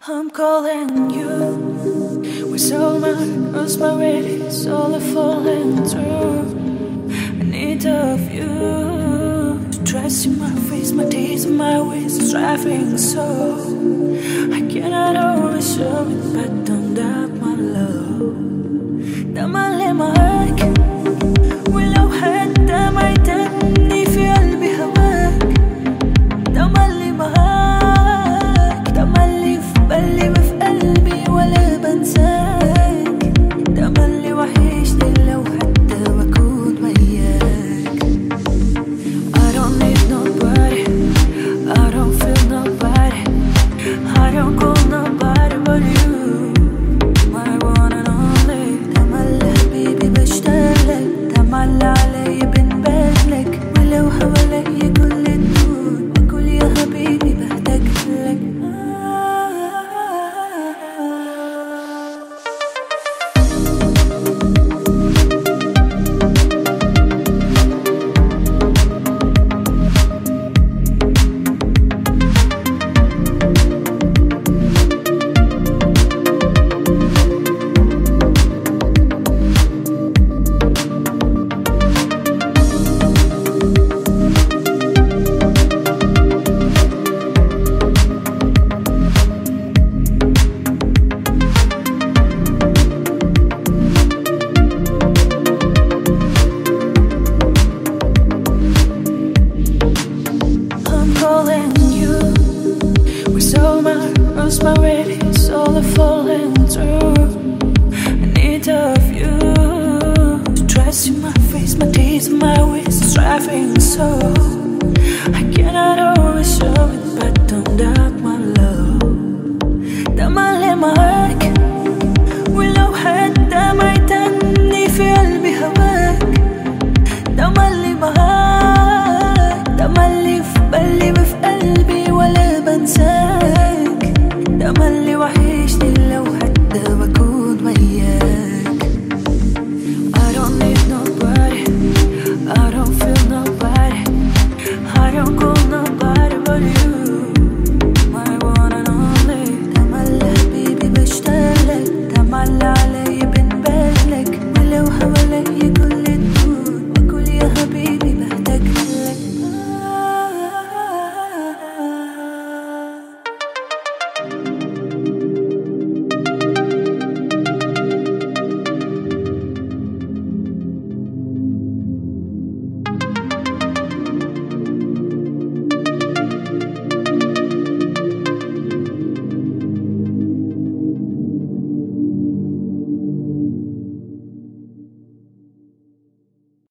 I'm calling you with so much rosemary, it's all falling through. I need of you to trust in my face, my days and my ways, striving so I cannot always show it, but don't doubt my love. تملي معاك ولو حتى ما يتني في قلبي هواك. تملي معاك تملي في بالي